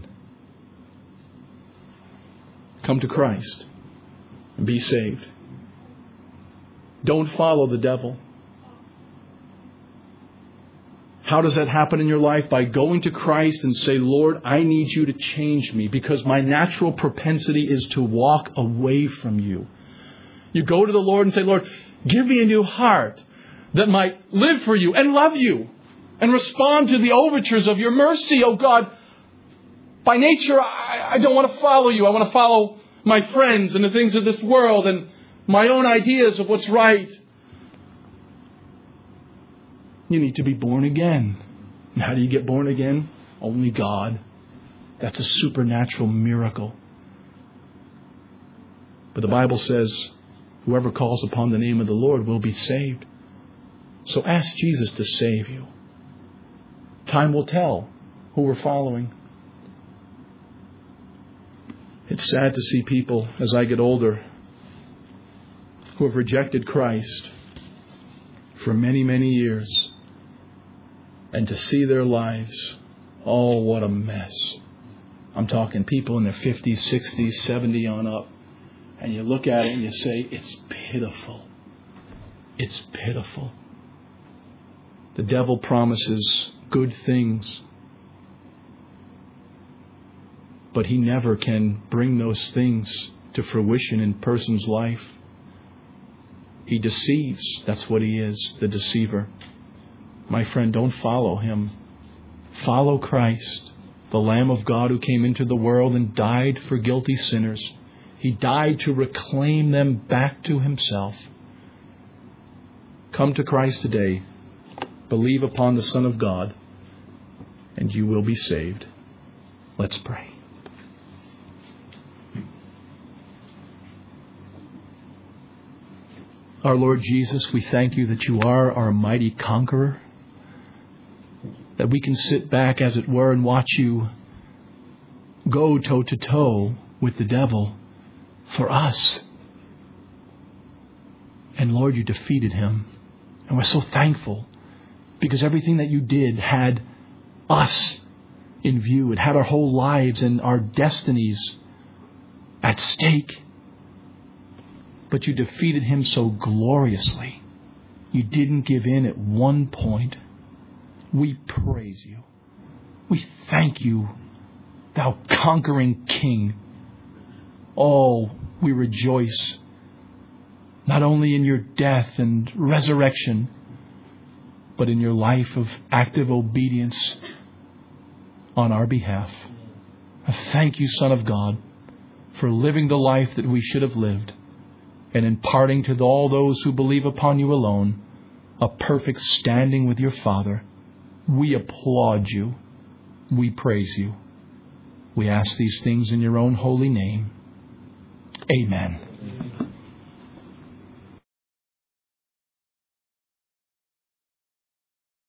Come to Christ and be saved. Don't follow the devil. How does that happen in your life? By going to Christ and say, Lord, I need you to change me because my natural propensity is to walk away from you. You go to the Lord and say, Lord, give me a new heart that might live for you and love you and respond to the overtures of your mercy. Oh God, By nature, I, I don't want to follow you. I want to follow my friends and the things of this world and my own ideas of what's right. You need to be born again. And how do you get born again? Only God. That's a supernatural miracle. But the Bible says, whoever calls upon the name of the Lord will be saved. So ask Jesus to save you. Time will tell who we're following. It's sad to see people, as I get older, who have rejected Christ for many, many years. And to see their lives, oh, what a mess. I'm talking people in their fifties, sixties, seventy on up. And you look at it and you say, it's pitiful. It's pitiful. The devil promises good things, but he never can bring those things to fruition in a person's life. He deceives. That's what he is, the deceiver. My friend, don't follow him. Follow Christ, the Lamb of God who came into the world and died for guilty sinners. He died to reclaim them back to himself. Come to Christ today. Believe upon the Son of God, and you will be saved. Let's pray. Our Lord Jesus, we thank you that you are our mighty conqueror, that we can sit back, as it were, and watch you go toe-to-toe with the devil for us. And Lord, you defeated him. And we're so thankful because everything that you did had us in view. It had our whole lives and our destinies at stake. But you defeated him so gloriously. You didn't give in at one point. We praise you. We thank you, thou conquering King. Oh, we rejoice not only in your death and resurrection, but in your life of active obedience on our behalf. I thank you, Son of God, for living the life that we should have lived and imparting to all those who believe upon you alone a perfect standing with your Father. We applaud you. We praise you. We ask these things in your own holy name. Amen.